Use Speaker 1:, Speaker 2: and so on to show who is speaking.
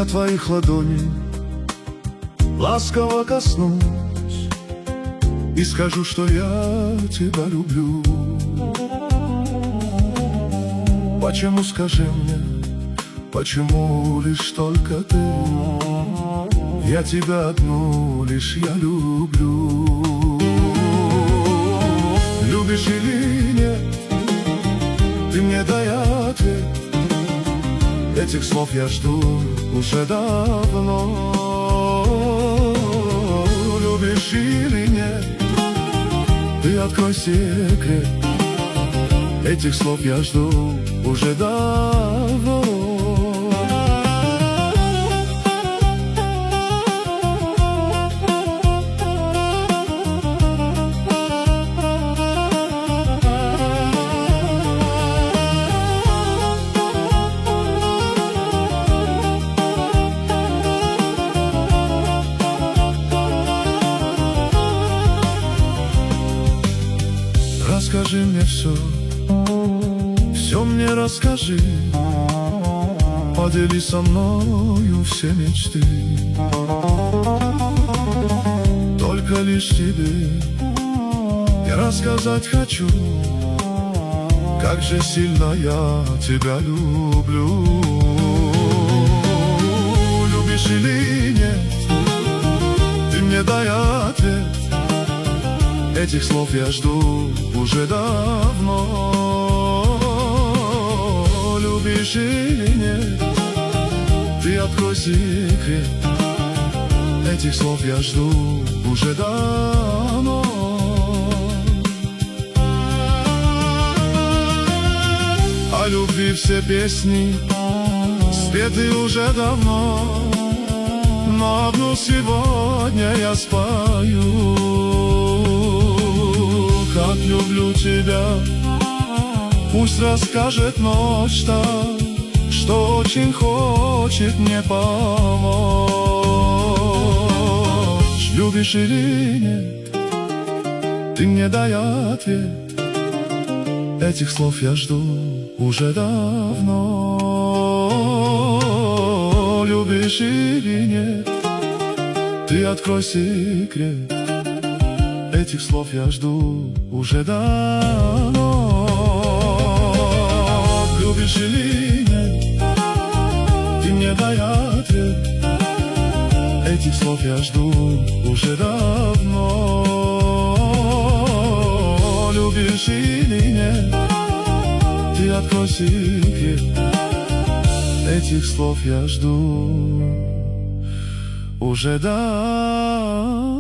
Speaker 1: я твоих ладоней ласково коснусь и скажу, что я тебя люблю. Почему, скажи мне, почему лишь только ты? Я тебя одну лишь я люблю. Любишь или нет, ты мне дай ответ. Этих слов я жду уже давно. Любишь или нет, ты открой секрет. Этих слов я жду уже давно. Расскажи мне все мне расскажи, подели со мною все мечты. Только лишь тебе я рассказать хочу, как же сильно я тебя люблю. Любишь или нет, ты мне дай ответ. Этих слов я жду уже давно. Любишь или нет, ты открой секрет. Этих слов я жду уже давно. О любви все песни спеты уже давно, но одну сегодня я спою. Как люблю тебя, пусть расскажет ночь та, что очень хочет мне помочь. Любишь или нет, ты мне дай ответ. Этих слов я жду уже давно. Любишь или нет, ты открой секрет. Этих слов я жду уже давно. Любишь или нет, ты мне дай ответ. Этих слов я жду уже давно. Любишь или нет, ты открой секрет. Этих слов я жду уже давно.